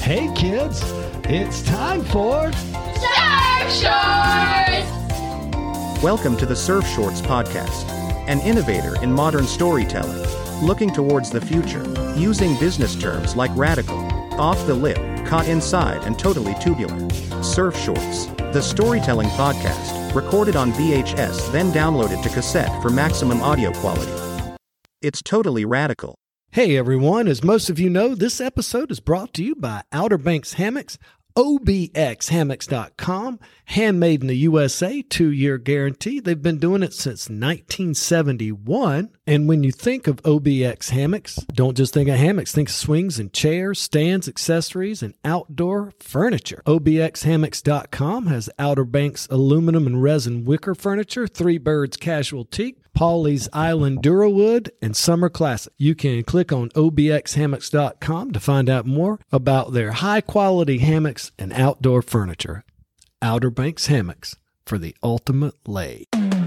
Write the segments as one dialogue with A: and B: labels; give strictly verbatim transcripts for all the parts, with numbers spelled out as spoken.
A: Hey kids, it's time for
B: Surf Shorts!
C: Welcome to the Surf Shorts podcast, an innovator in modern storytelling, looking towards the future, using business terms like radical, off the lip, caught inside, and totally tubular. Surf Shorts, the storytelling podcast, recorded on V H S then downloaded to cassette for maximum audio quality. It's totally radical.
A: Hey everyone, as most of you know, this episode is brought to you by Outer Banks Hammocks, O B X hammocks dot com, handmade in the U S A, two-year guarantee. They've been doing it since nineteen seventy-one. And when you think of O B X Hammocks, don't just think of hammocks, think swings and chairs, stands, accessories, and outdoor furniture. O B X hammocks dot com has Outer Banks aluminum and resin wicker furniture, Three Birds casual teak, Pawleys Island Durawood, and Summer Classic. You can click on O B X hammocks dot com to find out more about their high-quality hammocks and outdoor furniture. Outer Banks Hammocks for the ultimate lay.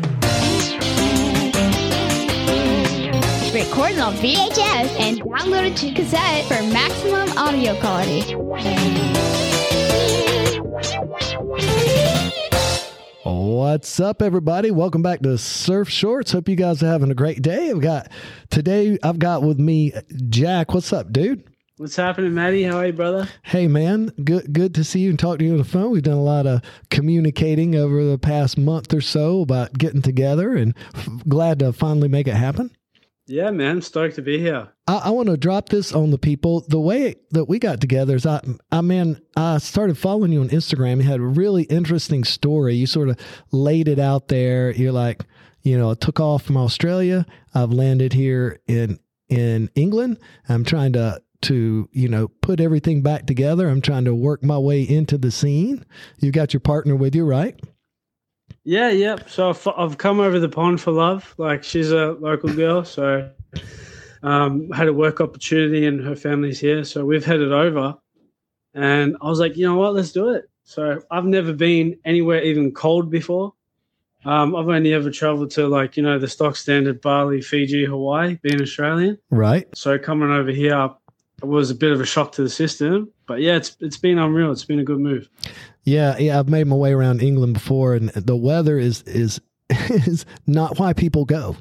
B: Recorded on V H S and downloaded to cassette for maximum audio quality.
A: What's up, everybody? Welcome back to Surf Shorts. Hope you guys are having a great day. I've got today. I've got with me Jack. What's up, dude?
D: What's happening, Maddie? How are you, brother?
A: Hey, man. Good, good to see you and talk to you on the phone. We've done a lot of communicating over the past month or so about getting together, and f- glad to finally make it happen.
D: Yeah, man. I'm stoked to be here.
A: I, I want to drop this on the people. The way that we got together is, I, I mean, I started following you on Instagram. You had a really interesting story. You sort of laid it out there. You're like, you know, I took off from Australia. I've landed here in in England. I'm trying to to you know put everything back together. I'm trying to work my way into the scene. You got your partner with you, right?
D: Yeah, yeah. So I've, I've come over the pond for love. Like, she's a local girl, so um, had a work opportunity and her family's here. So we've headed over, and I was like, you know what, let's do it. So I've never been anywhere even cold before. Um, I've only ever traveled to, like, you know, the stock standard Bali, Fiji, Hawaii, being Australian.
A: Right.
D: So coming over here was a bit of a shock to the system. But yeah, it's it's been unreal. It's been a good move.
A: Yeah, yeah, I've made my way around England before, and the weather is is is not why people go.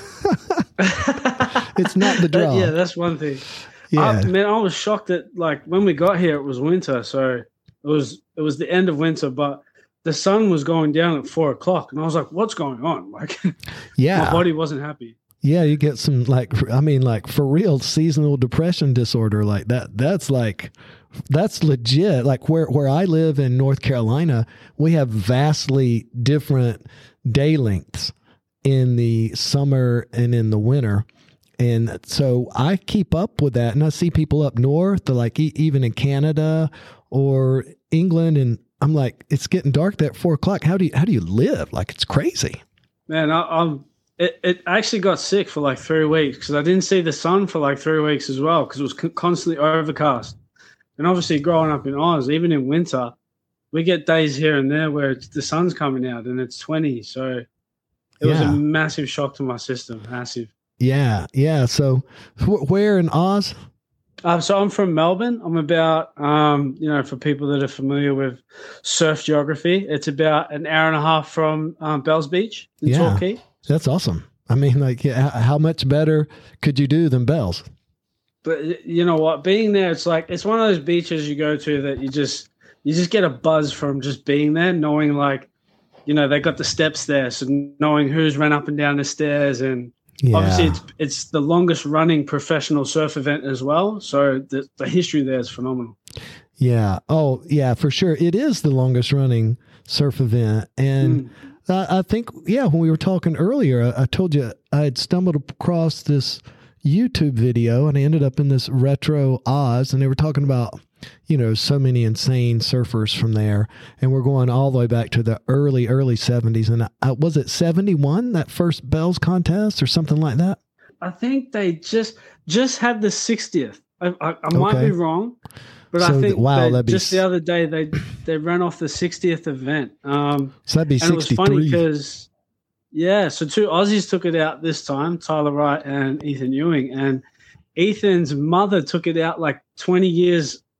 A: It's not the draw.
D: Yeah, that's one thing.
A: Yeah,
D: I, man, I was shocked that, like, when we got here, it was winter, so it was it was the end of winter, but the sun was going down at four o'clock, and I was like, "What's going on?" Like,
A: yeah,
D: my body wasn't happy.
A: Yeah, you get some, like, I mean, like, for real seasonal depression disorder like that. That's like, that's legit. Like, where, where I live in North Carolina, we have vastly different day lengths in the summer and in the winter. And so I keep up with that. And I see people up north, like e- even in Canada or England. And I'm like, it's getting dark there at four o'clock. How do you, how do you live? Like, it's crazy.
D: Man, I, I'm, It, it actually got sick for like three weeks because I didn't see the sun for like three weeks as well because it was c- constantly overcast. And obviously growing up in Oz, even in winter, we get days here and there where it's, the sun's coming out and it's twenty. So it
A: yeah.
D: was a massive shock to my system, massive.
A: Yeah, yeah. So wh- where in Oz?
D: Uh, so I'm from Melbourne. I'm about, um, you know, for people that are familiar with surf geography, it's about an hour and a half from um, Bells Beach in
A: Yeah.
D: Torquay.
A: That's awesome. I mean, like, yeah, how much better could you do than Bells?
D: But you know what? Being there, it's like it's one of those beaches you go to that you just you just get a buzz from just being there, knowing, like, you know, they got the steps there, so knowing who's run up and down the stairs, and
A: Yeah.
D: obviously it's it's the longest running professional surf event as well. So the the history there is phenomenal.
A: Yeah. Oh, yeah, for sure. It is the longest running surf event, and.
D: Mm.
A: I think, yeah, when we were talking earlier, I, I told you I had stumbled across this YouTube video and I ended up in this retro Oz, and they were talking about, you know, so many insane surfers from there. And we're going all the way back to the early, early seventies. And I, was it seventy-one, that first Bells contest or something like that?
D: I think they just just had the sixtieth. I, I, I might
A: Okay.
D: be wrong. But
A: So
D: I think
A: th- wow,
D: they,
A: that'd be
D: just
A: s-
D: the other day they they ran off the sixtieth event. Um,
A: So that'd be
D: and it was funny
A: sixty-three.
D: because, yeah, so two Aussies took it out this time, Tyler Wright and Ethan Ewing. And Ethan's mother took it out like twenty years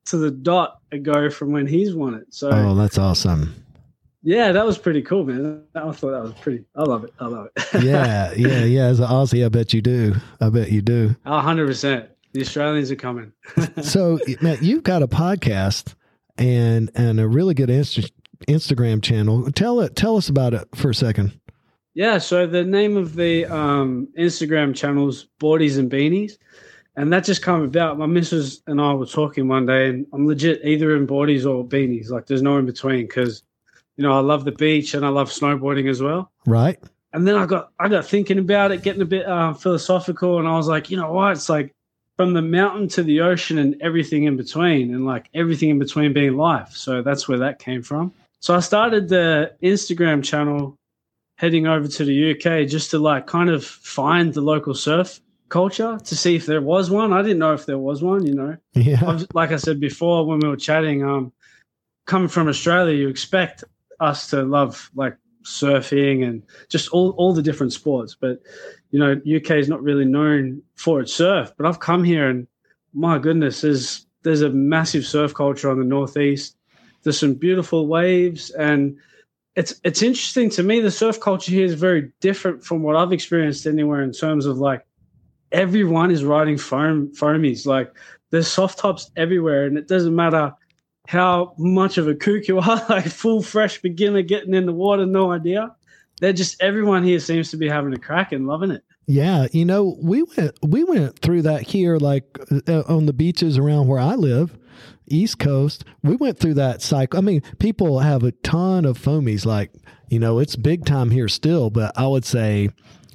D: to the dot ago from when he's won it. So,
A: oh, that's awesome.
D: Yeah, that was pretty cool, man. I thought that was pretty. I love it. I love it.
A: yeah, yeah, yeah. As an Aussie, I bet you do. I bet you do.
D: A hundred percent. The Australians are coming.
A: So, Matt, you've got a podcast and and a really good Insta- Instagram channel. Tell it. Tell us about it for a second.
D: Yeah. So the name of the um, Instagram channel is Boardies and Beanies, and that just came about. My missus and I were talking one day, and I'm legit either in boardies or beanies. Like, there's no in between because, you know, I love the beach and I love snowboarding as well.
A: Right.
D: And then I got I got thinking about it, getting a bit uh, philosophical, and I was like, you know what? It's like from the mountain to the ocean and everything in between, and like everything in between being life. So that's where that came from. So I started the Instagram channel heading over to the U K just to like kind of find the local surf culture to see if there was one. I didn't know if there was one, you know.
A: Yeah.
D: I've, like I said before when we were chatting, um, coming from Australia, you expect us to love like surfing and just all, all the different sports. But, you know, U K is not really known for its surf. But I've come here and my goodness, there's, there's a massive surf culture on the Northeast. There's some beautiful waves, and it's it's interesting to me. The surf culture here is very different from what I've experienced anywhere in terms of like everyone is riding foam foamies. Like there's soft tops everywhere, and it doesn't matter how much of a kook you are, like full fresh beginner getting in the water, no idea. They're just everyone here seems to be having a crack and loving it.
A: Yeah, you know, we went we went through that here, like uh, on the beaches around where I live, East Coast. We went through that cycle. I mean, people have a ton of foamies. Like, you know, it's big time here still, but I would say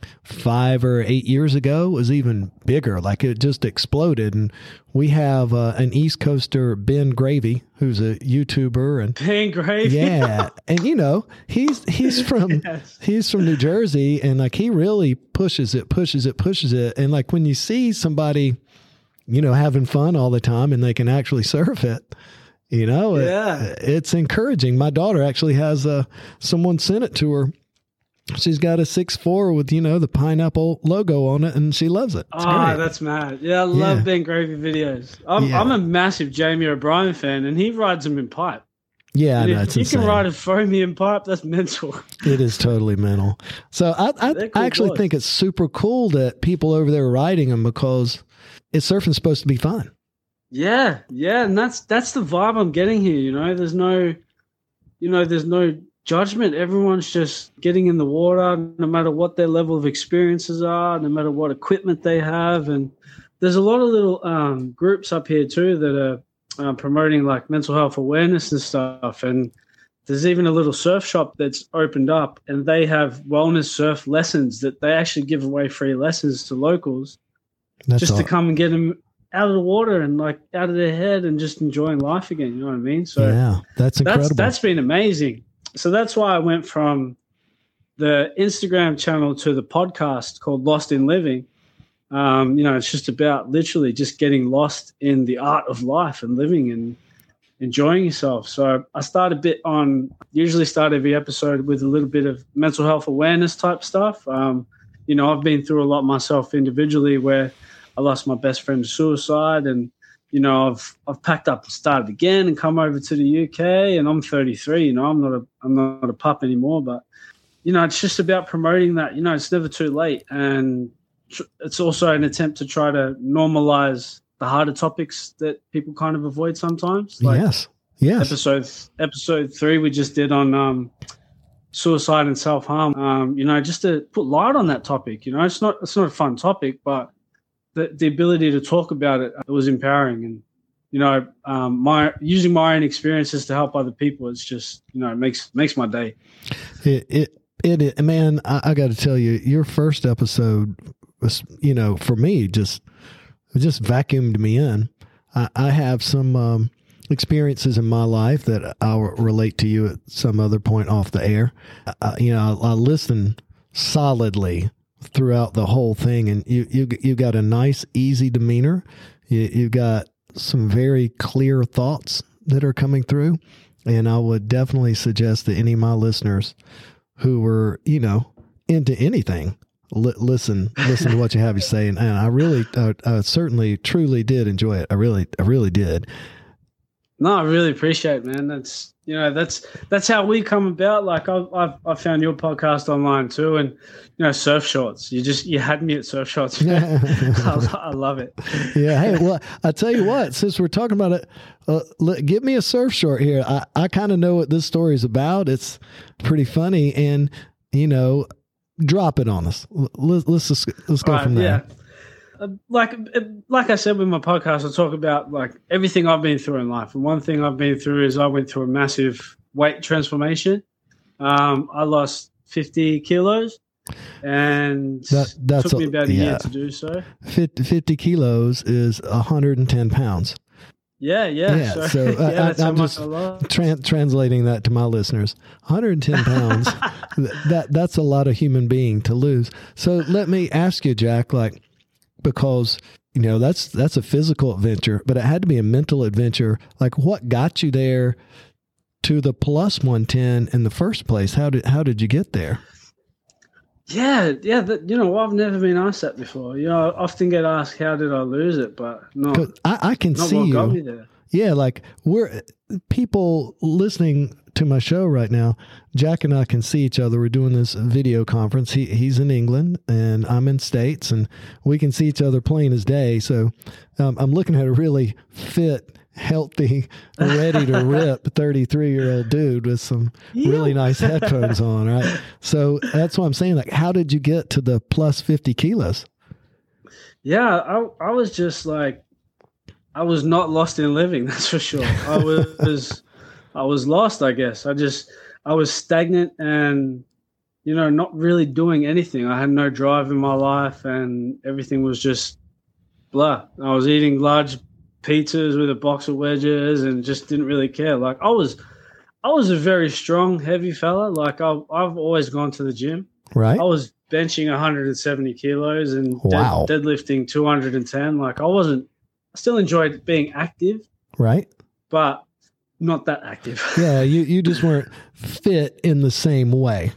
A: five or eight years ago it was even bigger. Like it just exploded. And we have uh, an East Coaster, Ben Gravy, who's a YouTuber, and
D: Ben Gravy,
A: yeah, and you know he's he's from
D: yes.
A: he's from New Jersey, and like he really pushes it, pushes it, pushes it, and like when you see somebody, you know, having fun all the time and they can actually surf it, you know,
D: yeah.
A: it, it's encouraging. My daughter actually has uh, someone sent it to her. She's got a six four with, you know, the pineapple logo on it, and she loves it. It's
D: oh,
A: great.
D: That's mad. Yeah, I love
A: Yeah.
D: Ben Gravy videos. I'm,
A: Yeah.
D: I'm a massive Jamie O'Brien fan, and he rides them in pipe.
A: Yeah, I
D: And
A: know,
D: if
A: it's
D: you
A: insane.
D: can ride a foamy in pipe, that's mental.
A: It is totally mental. So I, I,
D: They're cool
A: I actually
D: boys.
A: think it's super cool that people over there are riding them because it's surfing's supposed to be fun.
D: Yeah, yeah, and that's that's the vibe I'm getting here. You know, there's no, you know, there's no judgment. Everyone's just getting in the water, no matter what their level of experiences are, no matter what equipment they have, and there's a lot of little um, groups up here too that are uh, promoting like mental health awareness and stuff. And there's even a little surf shop that's opened up, and they have wellness surf lessons that they actually give away free lessons to locals.
A: That's
D: just
A: all.
D: to come and get them out of the water and like out of their head and just enjoying life again. You know what I mean? So
A: yeah, that's incredible.
D: that's that's been amazing. So that's why I went from the Instagram channel to the podcast called Lost in Living. Um, you know, it's just about literally just getting lost in the art of life and living and enjoying yourself. So I start a bit on, usually start every episode with a little bit of mental health awareness type stuff. Um, you know, I've been through a lot myself individually where I lost my best friend to suicide, and, you know, I've I've packed up and started again and come over to the U K, and I'm thirty-three, you know, I'm not a I'm not a pup anymore, but, you know, it's just about promoting that, you know, it's never too late. And tr- it's also an attempt to try to normalize the harder topics that people kind of avoid sometimes. Like
A: yes. Yes.
D: episode episode three we just did on um, suicide and self-harm, um, you know, just to put light on that topic. You know, it's not it's not a fun topic, but the, the ability to talk about it, it was empowering. And, you know, um, my using my own experiences to help other people, it's just, you know, it makes makes my day.
A: It, it, it, it man, I, I got to tell you, your first episode was, you know, for me, just, it just vacuumed me in. I, I have some um, experiences in my life that I'll relate to you at some other point off the air. I, you know, I, I listen solidly throughout the whole thing, and you, you, you got a nice, easy demeanor. You, you've got some very clear thoughts that are coming through. And I would definitely suggest that any of my listeners who were, you know, into anything, li- listen, listen to what you have to say. And, and I really, uh, uh, certainly, truly did enjoy it. I really, I really did.
D: No, I really appreciate it, man. That's, you know, that's that's how we come about. Like I I've, I found your podcast online too, and you know, Surf Shorts. You just you had me at Surf Shorts. I, I love it.
A: Yeah. Hey, well, I tell you what. Since we're talking about it, uh, let, give me a surf short here. I I kind of know what this story is about. It's pretty funny, and you know, drop it on us. Let's let's just, let's go
D: Right,
A: from there.
D: Yeah. Uh, Like like I said with my podcast, I talk about like everything I've been through in life. And one thing I've been through is I went through a massive weight transformation. Um, I lost fifty kilos, and
A: That- that's
D: took me
A: a-
D: about a
A: yeah.
D: year to do so.
A: fifty, fifty kilos is one hundred ten pounds.
D: Yeah, yeah.
A: Yeah,
D: so,
A: so, uh,
D: yeah,
A: I-
D: that's how
A: I'm
D: much
A: just-
D: I lost.
A: Tran- translating that to my listeners, one hundred ten pounds. th- that that's a lot of human being to lose. So let me ask you, Jack, like, because you know that's that's a physical adventure, but it had to be a mental adventure. Like, what got you there to the plus one ten in the first place? How did how did you get there?
D: Yeah, yeah. That, you know, I've never been asked that before. You know, I often get asked, "How did I lose it?" But not,
A: 'Cause I, I can
D: not
A: see
D: what got
A: you.
D: me there.
A: Yeah, like we're people listening to my show right now. Jack and I can see each other. We're doing this video conference. He he's in England and I'm in States, and we can see each other plain as day. So um, I'm looking at a really fit, healthy, ready to rip thirty-three year old dude with some really nice headphones on. Right. So that's what I'm saying. Like, how did you get to the plus fifty kilos?
D: Yeah, I I was just like, I was not lost in living. That's for sure. I was I was lost. I guess I just I was stagnant and you know not really doing anything. I had no drive in my life, and everything was just blah. I was eating large pizzas with a box of wedges and just didn't really care. Like I was, I was a very strong, heavy fella. Like I, I've always gone to the gym.
A: Right.
D: I was benching one hundred seventy kilos and
A: Wow.
D: dead, deadlifting two hundred ten. Like I wasn't, I still enjoyed being active,
A: Right.
D: but not that active.
A: Yeah. You, you just weren't fit in the same way.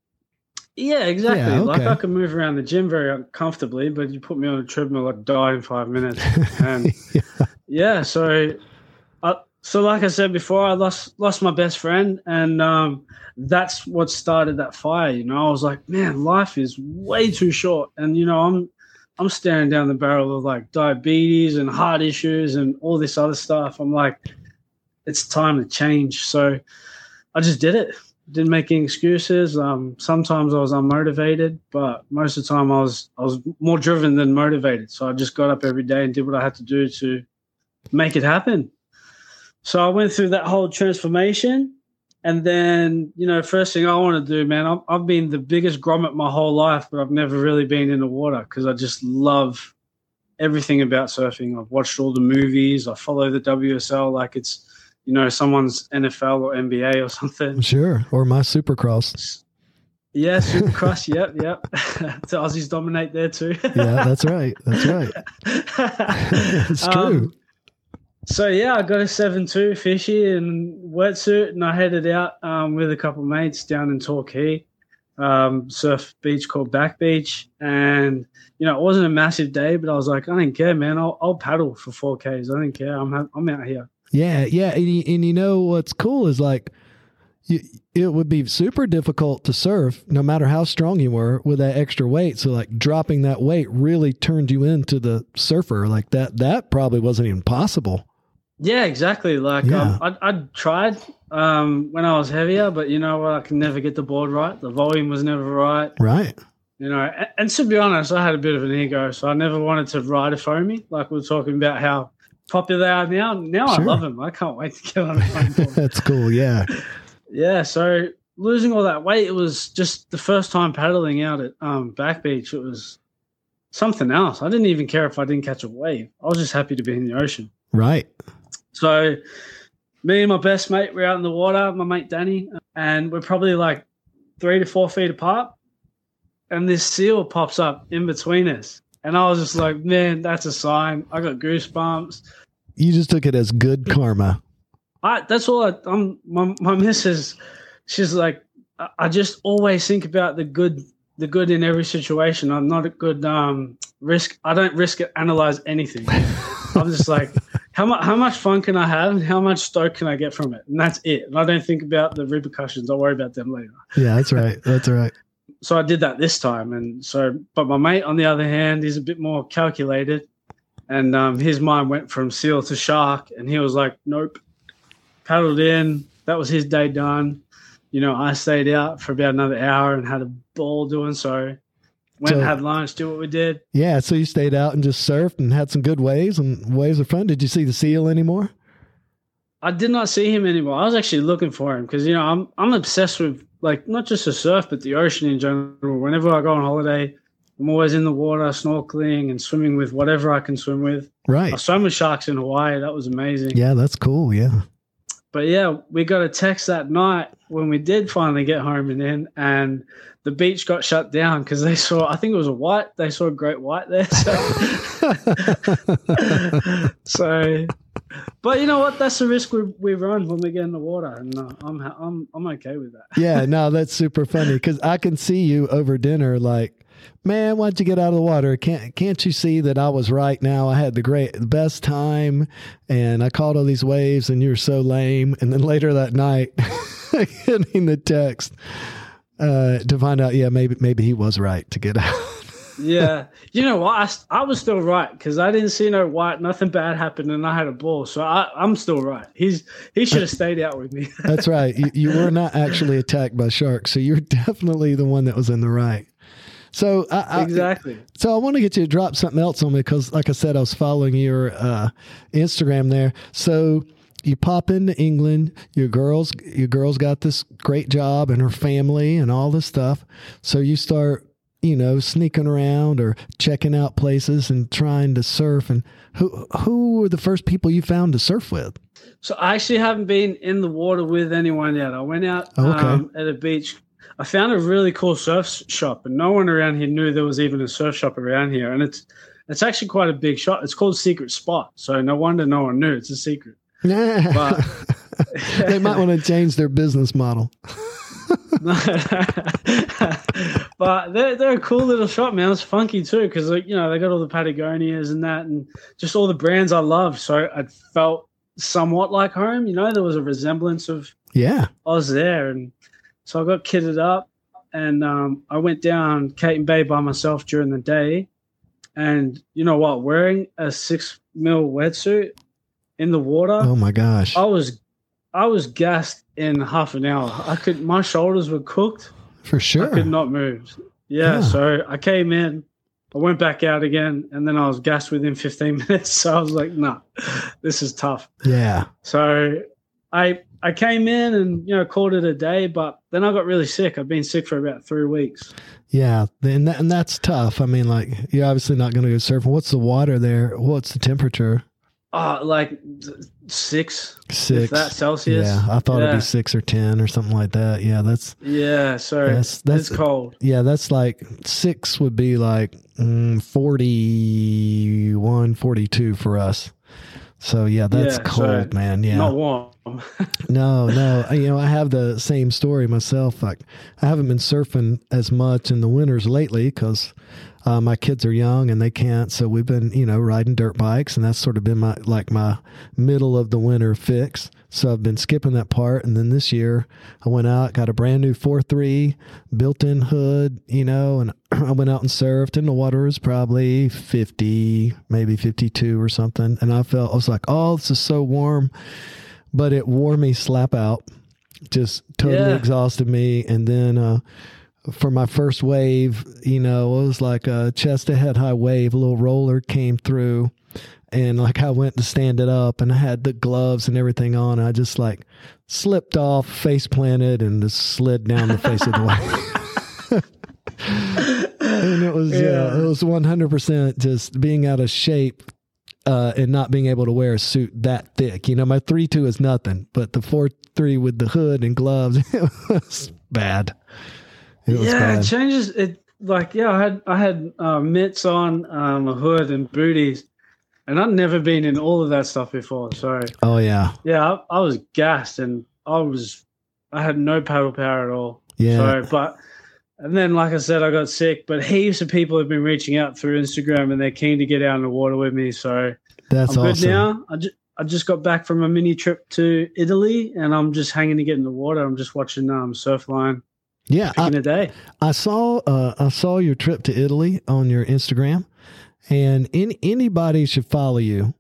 D: Yeah, exactly.
A: Yeah,
D: Like
A: okay.
D: I can move around the gym very comfortably, but you put me on a treadmill, I'd die in five minutes. And
A: Yeah.
D: yeah, so, I, so like I said before, I lost lost my best friend, and um, that's what started that fire. You know, I was like, man, life is way too short, and you know, I'm I'm staring down the barrel of like diabetes and heart issues and all this other stuff. I'm like, it's time to change. So I just did it. Didn't make any excuses. Um, sometimes I was unmotivated, but most of the time I was I was more driven than motivated. So I just got up every day and did what I had to do to make it happen. So I went through that whole transformation, and then you know, first thing I want to do, man, I've, I've been the biggest grommet my whole life, but I've never really been in the water because I just love everything about surfing. I've watched all the movies. I follow the W S L like it's, you know, someone's N F L or N B A or something.
A: Sure. Or my Supercross.
D: Yeah, Supercross. Yep, yep. The Aussies dominate there too.
A: Yeah, that's right. That's right. It's true.
D: Um, so yeah, I got a seven two fishy and wetsuit, and I headed out um, with a couple of mates down in Torquay, um, surf beach called Back Beach, and you know it wasn't a massive day, but I was like, I don't care, man. I'll, I'll paddle for four Ks. I don't care. I'm ha- I'm out here.
A: Yeah, yeah, and you, and you know what's cool is like, you, it would be super difficult to surf, no matter how strong you were, with that extra weight. So like dropping that weight really turned you into the surfer. Like that, that probably wasn't even possible.
D: Yeah, exactly. Like
A: Yeah.
D: um, I I tried um, when I was heavier, but you know what? I could never get the board right. The volume was never right.
A: Right.
D: You know, and, and to be honest, I had a bit of an ego, so I never wanted to ride a foamy. Like we were talking about how popular they are now. Now
A: Sure.
D: I love them. I can't wait to get on a foam board.
A: That's cool. Yeah.
D: Yeah, so losing all that weight, it was just the first time paddling out at um, Back Beach. It was something else. I didn't even care if I didn't catch a wave. I was just happy to be in the ocean.
A: Right.
D: So me and my best mate were out in the water, my mate Danny, and we're probably like three to four feet apart. And this seal pops up in between us. And I was just like, man, that's a sign. I got goosebumps.
A: You just took it as good karma.
D: I, that's all I, I'm, my, my missus, she's like, I, I just always think about the good, the good in every situation. I'm not a good um, risk. I don't risk it, analyze anything. I'm just like, how much how much fun can I have and how much stoke can I get from it? And that's it. And I don't think about the repercussions. I'll worry about them later.
A: Yeah, that's right. That's right.
D: So I did that this time. And so, but my mate, on the other hand, is a bit more calculated. And um, his mind went from seal to shark. And he was like, nope. Paddled in. That was his day done. You know, I stayed out for about another hour and had a ball doing so. Went
A: So-
D: and had lunch, do what we did.
A: Yeah, so you stayed out and just surfed and had some good waves, and waves are fun. Did you see the seal anymore?
D: I did not see him anymore. I was actually looking for him because, you know, I'm I'm obsessed with, like, not just the surf, but the ocean in general. Whenever I go on holiday, I'm always in the water, snorkeling and swimming with whatever I can swim with.
A: Right.
D: I swam with sharks in Hawaii. That was amazing.
A: Yeah, that's cool. Yeah.
D: But, yeah, we got a text that night when we did finally get home and in, and the beach got shut down because they saw, I think it was a white, they saw a great white there. So, so but you know what? That's the risk we, we run when we get in the water, and uh, I'm I'm I'm okay with that.
A: Yeah, no, that's super funny because I can see you over dinner like, man, why'd you get out of the water? Can't can't you see that I was right now? I had the great the best time and I caught all these waves and you're so lame. And then later that night getting the text uh, to find out, yeah, maybe maybe he was right to get out.
D: Yeah. You know what? I, I was still right because I didn't see no white, nothing bad happened, and I had a ball. So I, I'm still right. He's He should have stayed out with me.
A: That's right. You, you were not actually attacked by sharks. So you're definitely the one that was in the right. So I, I,
D: Exactly.
A: So I want to get you to drop something else on me because, like I said, I was following your uh, Instagram there. So you pop into England. Your girls, your girls got this great job and her family and all this stuff. So you start, you know, sneaking around or checking out places and trying to surf. And who who were the first people you found to surf with?
D: So I actually haven't been in the water with anyone yet. I went out
A: Okay.
D: um, at a beach. I found a really cool surf shop, and no one around here knew there was even a surf shop around here. And it's it's actually quite a big shop. It's called Secret Spot. So no wonder no one knew. It's a secret. But
A: They might want to change their business model.
D: But they're, they're a cool little shop, man. It's funky too because, like, you know, they got all the Patagonias and that and just all the brands I love. So I felt somewhat like home. You know, there was a resemblance of
A: Yeah.
D: I was there. And so I got kitted up and um, I went down Caton Bay by myself during the day. And you know what? Wearing a six mil wetsuit in the water,
A: Oh my gosh.
D: I was I was gassed in half an hour. I could my shoulders were cooked.
A: For sure.
D: I could not move. Yeah,
A: Yeah.
D: so I came in, I went back out again, and then I was gassed within fifteen minutes. So I was like, nah, this is tough.
A: Yeah.
D: So I I came in and, you know, called it a day, but then I got really sick. I've been sick for about three weeks.
A: Yeah. And, that, and that's tough. I mean, like, you're obviously not going to go surfing. What's the water there? What's the temperature?
D: Oh, like six,
A: Six.
D: if that Celsius.
A: Yeah. I thought it'd
D: Yeah.
A: be six or ten or something like that. Yeah. That's,
D: Yeah, so
A: That's- that's-
D: it's cold.
A: yeah, that's like six would be like mm, forty-one, forty-two for us. So yeah, that's
D: Yeah,
A: cold,
D: so
A: man. Yeah.
D: Not warm.
A: No, no. You know, I have the same story myself. Like, I haven't been surfing as much in the winters lately because uh, my kids are young and they can't. So we've been, you know, riding dirt bikes, and that's sort of been my like my middle of the winter fix. So I've been skipping that part. And then this year I went out, got a brand new four three built-in hood, you know, and I went out and surfed, and the water was probably fifty, maybe fifty-two or something. And I felt, I was like, oh, this is so warm. But it wore me slap out, just totally
D: Yeah.
A: exhausted me. And then uh, for my first wave, you know, it was like a chest to head high wave, a little roller came through. And like I went to stand it up and I had the gloves and everything on. I just like slipped off, face planted, and just slid down the face of the wave. And it was, yeah,
D: Yeah.
A: it was one hundred percent just being out of shape. Uh, and not being able to wear a suit that thick. You know, my three two is nothing, but the four three with the hood and gloves, it was bad. It was
D: yeah,
A: bad.
D: it changes it. Like, yeah, I had I had uh, mitts on, um, a hood and booties, and I'd never been in all of that stuff before. So
A: Oh, yeah.
D: yeah, I, I was gassed, and I was I had no paddle power at all.
A: Yeah.
D: So, but and then, like I said, I got sick. But heaps of people have been reaching out through Instagram, and they're keen to get out in the water with me. So
A: That's
D: I'm
A: awesome.
D: good now. I just, I just got back from a mini trip to Italy, and I'm just hanging to get in the water. I'm just watching um, Surfline.
A: Yeah, I,
D: a day.
A: I saw uh, I saw your trip to Italy on your Instagram, and in, anybody should follow you.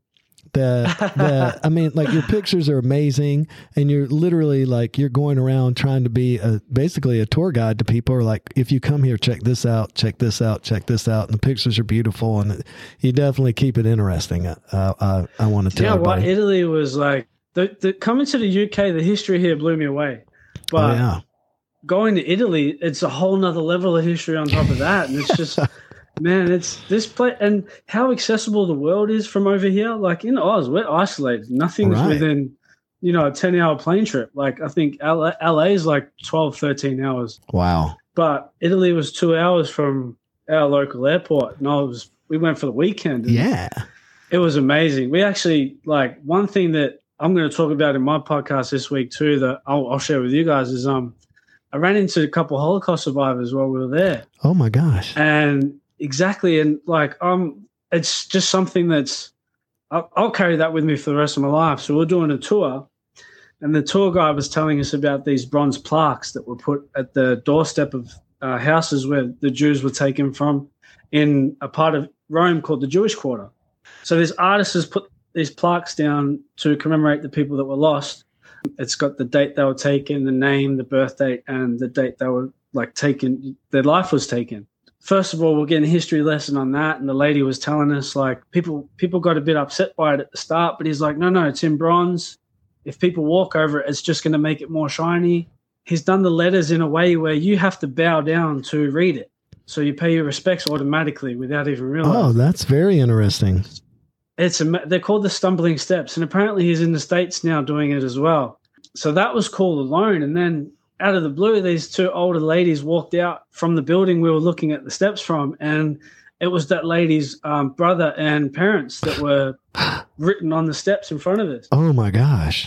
A: That that I mean, like your pictures are amazing, and you're literally like you're going around trying to be a basically a tour guide to people. Or like, if you come here, check this out, check this out, check this out, and the pictures are beautiful, and you definitely keep it interesting. Uh, I I want to tell
D: yeah,
A: everybody.
D: Well, Italy was like the, the coming to the U K. The history here blew me away, but.
A: Oh, yeah.
D: Going to Italy, it's a whole nother level of history on top of that. And it's just, man, it's this place and how accessible the world is from over here. Like in Oz, we're isolated. Nothing's
A: right.
D: within, you know, a ten hour plane trip. Like I think L A, L A is like twelve, thirteen hours.
A: Wow.
D: But Italy was two hours from our local airport. And I was, we went for the weekend. And
A: yeah.
D: It was amazing. We actually, like, one thing that I'm going to talk about in my podcast this week too, that I'll, I'll share with you guys is, um, I ran into a couple of Holocaust survivors while we were there.
A: Oh my gosh.
D: And exactly. And like, um, it's just something that's, I'll, I'll carry that with me for the rest of my life. So we're doing a tour, and the tour guide was telling us about these bronze plaques that were put at the doorstep of uh, houses where the Jews were taken from in a part of Rome called the Jewish Quarter. So this artist has put these plaques down to commemorate the people that were lost. It's got the date they were taken, the name, the birth date, and the date they were like taken, their life was taken. First of all, we're getting a history lesson on that. And the lady was telling us like people, people got a bit upset by it at the start, but he's like, no, no, it's in bronze. If people walk over it, it's just going to make it more shiny. He's done the letters in a way where you have to bow down to read it. So you pay your respects automatically without even realizing.
A: Oh, that's very interesting.
D: It's a, they're called the stumbling steps, and apparently he's in the States now doing it as well. So that was cool alone. And then out of the blue, these two older ladies walked out from the building we were looking at the steps from, and it was that lady's um, brother and parents that were written on the steps in front of us.
A: Oh my gosh!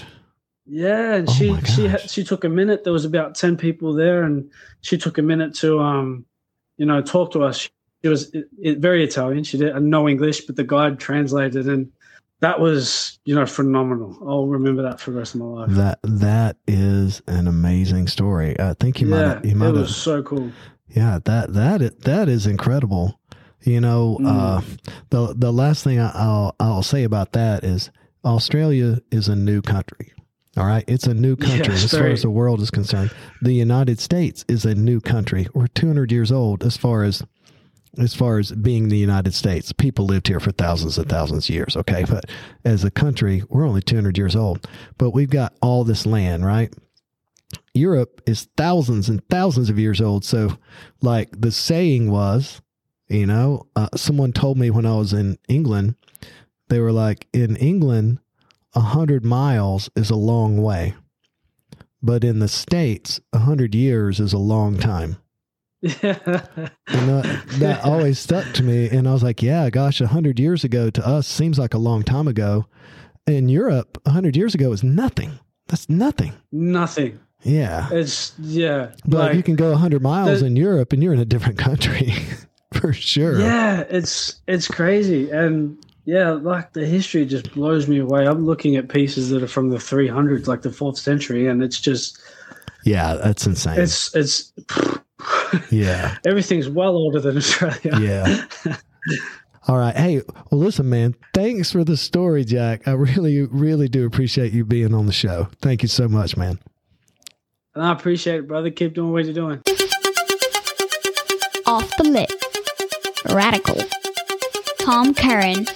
D: Yeah, and
A: oh
D: she she
A: gosh.
D: she took a minute. There was about ten people there, and she took a minute to um, you know, talk to us. It was it, it, very Italian. She didn't know English, but the guide translated, and that was, you know, phenomenal. I'll remember that for the rest of my life.
A: That that is an amazing story. I think you
D: yeah,
A: might. You might.
D: It was
A: have,
D: so cool.
A: Yeah, that that that is incredible. You know, mm. uh, the the last thing I'll I'll say about that is Australia is a new country. All right, it's a new country
D: yeah,
A: as far as the world is concerned. The United States is a new country. We're two hundred years old as far as. As far as being the United States. People lived here for thousands and thousands of years, okay? But as a country, we're only two hundred years old. But we've got all this land, right? Europe is thousands and thousands of years old. So, like the saying was, you know, uh, someone told me when I was in England, they were like, in England, one hundred miles is a long way. But in the States, one hundred years is a long time.
D: Yeah.
A: And that, that always stuck to me. And I was like, yeah, gosh, a hundred years ago to us seems like a long time ago. In Europe, a hundred years ago is nothing. That's nothing.
D: Nothing.
A: Yeah.
D: It's, yeah.
A: But
D: like,
A: you can go a hundred miles the, in Europe and you're in a different country for sure.
D: Yeah. It's, it's crazy. And yeah, like the history just blows me away. I'm looking at pieces that are from the three hundreds, like the fourth century. And it's just,
A: yeah, that's insane.
D: It's, it's,
A: yeah.
D: Everything's well older than Australia.
A: Yeah. All right. Hey, well, listen, man, thanks for the story, Jack. I really, really do appreciate you being on the show. Thank you so much, man.
D: And I appreciate it, brother. Keep doing what you're doing.
B: Off the Lip. Radical. Tom Curran.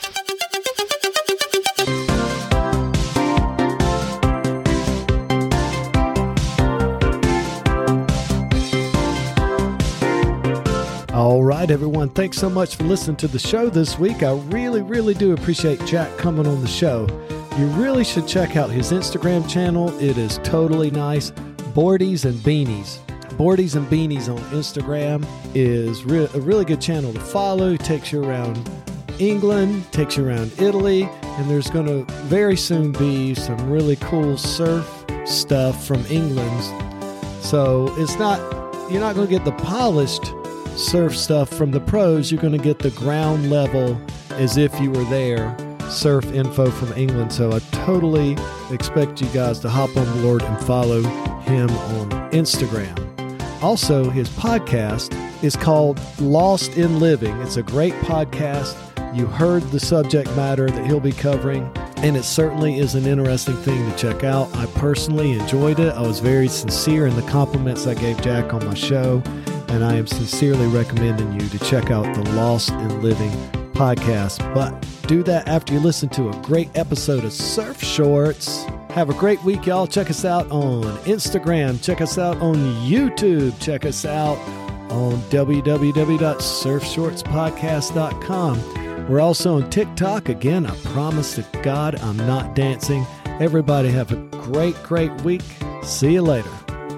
A: All right, everyone. Thanks so much for listening to the show this week. I really, really do appreciate Jack coming on the show. You really should check out his Instagram channel. It is totally nice. Boardies and Beanies. Boardies and Beanies on Instagram is re- a really good channel to follow. It takes you around England, takes you around Italy, and there's going to very soon be some really cool surf stuff from England. So it's not, you're not going to get the polished surf stuff from the pros. You're going to get the ground level as if you were there. surf info from England. So I totally expect you guys to hop on board and follow him on Instagram. Also, his podcast is called Lost in Living. It's a great podcast. You heard the subject matter that he'll be covering, and it certainly is an interesting thing to check out. I personally enjoyed it. I was very sincere in the compliments I gave Jack on my show, and I am sincerely recommending you to check out the Lost in Living podcast. But do that after you listen to a great episode of Surf Shorts. Have a great week, y'all. Check us out on Instagram. Check us out on YouTube. Check us out on w w w dot surf shorts podcast dot com. We're also on TikTok. Again, I promise to God I'm not dancing. Everybody have a great, great week. See you later.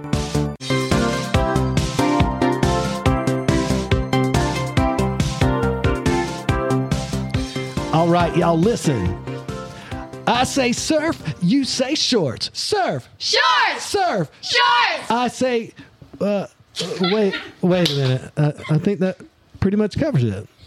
A: All right, y'all, listen. I say surf, you say shorts. Surf.
B: Shorts!
A: Surf.
B: Shorts!
A: I say, uh, wait, wait a minute. Uh, I think that pretty much covers it.